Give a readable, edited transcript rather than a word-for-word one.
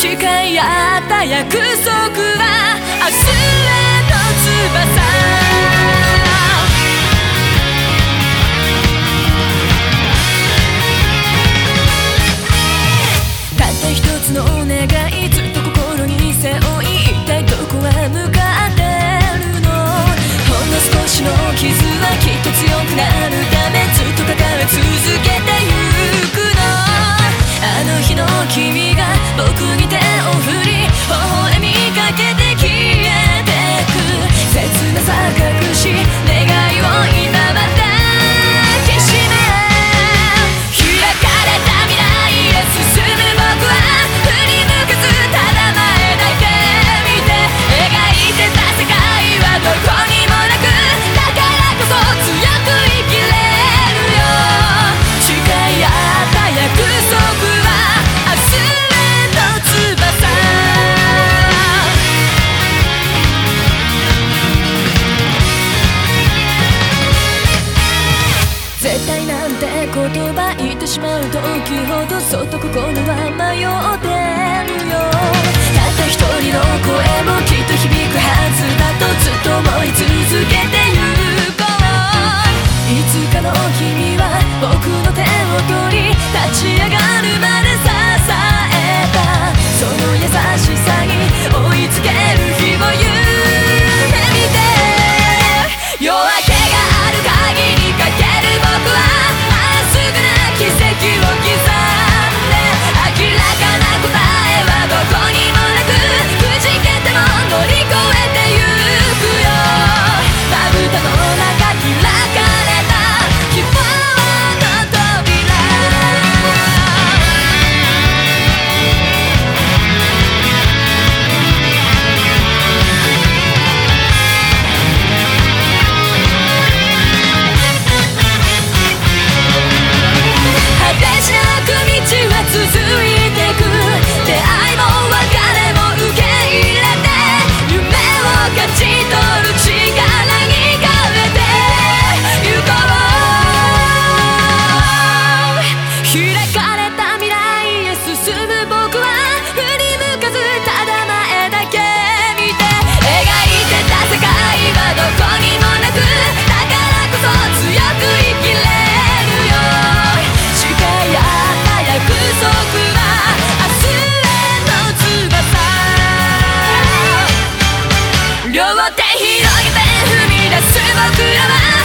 誓い合った約束は明日への翼。たった一つの願い、ずっと心に背負い、一体どこへ向かってるの。ほんの少しの傷はきっと強くなるため、ずっと抱え続けてゆくの。あの日の君が僕に手を振り、微笑みかけて消えてく。切なさ隠し願いを今まで抱きしめ、開かれた未来へ進む僕は振り向かずただ前だけ見て、描いてた世界はどこにもなく、だからこそ強く生きれるよ。誓い合った約束は明日への翼。絶対なんて言葉言ってしまう時ほど、そっと心は迷ってるよ。たった一人の声もきっと響くはずだとずっと思い続けてゆこう。いつかの君は僕の手を取り、立ち上がるまで支えた。その優しさに追いつける日を夢見て、夜明けがある限りかける僕はまっすぐな奇跡を刻んで、明らかな答えはどこにもなく、くじけても乗り越えてゆくよ。まぶたの中開かれた希望の扉。果てしなく道は続いてく。出会いも別れも受け入れて、夢を勝ち取る力に変えてゆこう。開かれた未来へ進む僕は振り向かずただ前だけ見て、描いてた世界はどこにもなく、だからこそ強く生きれるよ。誓い合った約束は明日への翼。両手広げて踏み出す僕らは